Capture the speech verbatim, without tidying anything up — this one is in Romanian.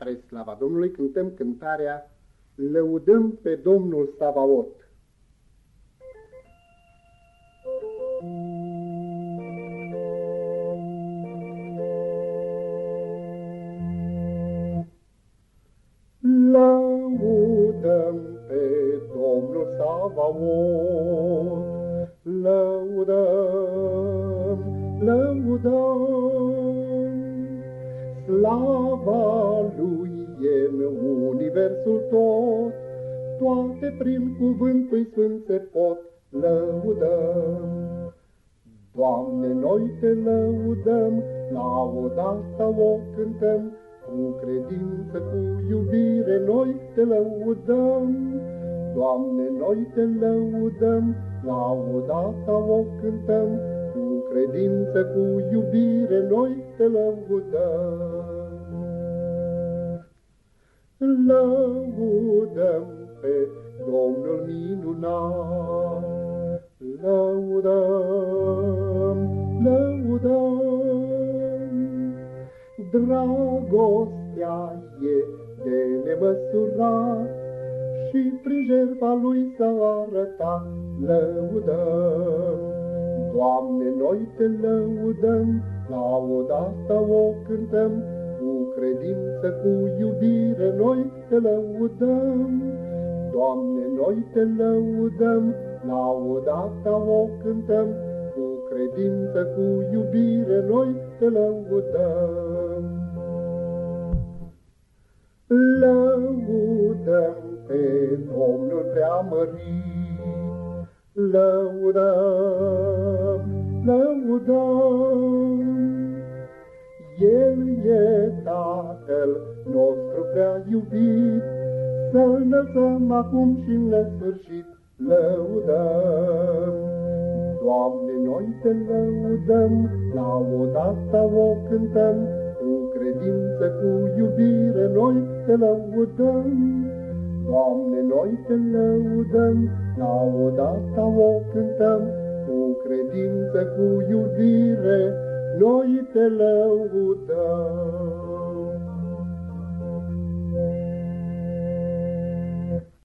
Spre slava Domnului cântăm cântarea Lăudăm pe Domnul Savaot. Lăudăm pe Domnul Savaot, lăudăm, lăudăm, slava Lui e în universul tot, toate prin cuvântul sfânt se pot, lăudăm. Doamne, noi te lăudăm, lauda asta o cântăm, cu credință, cu iubire, noi te lăudăm. Doamne, noi te lăudăm, lauda asta o cântăm, cu credință, cu iubire, noi te lăudăm. Lăudăm pe Domnul minunat, lăudăm, lăudăm. Dragostea e de nemăsurat și prin jertfa Lui s-a arătat, lăudăm. Doamne, noi te lăudăm, lauda asta o cântăm, cu credință, cu iubire, noi te lăudăm. Doamne, noi te lăudăm, lauda asta o cântăm, cu credință, cu iubire, noi te lăudăm. Lăudăm pe Domnul preamărit, lăudăm, lăudăm. El e Tatăl nostru prea iubit, să-L înălțăm acum și în nesfârșit, lăudăm. Doamne, noi te lăudăm, lauda asta o cântăm, cu credință, cu iubire, noi te lăudăm. Doamne, noi te lăudăm, lauda asta o cântăm, cu credință, cu iubire, noi te lăudăm.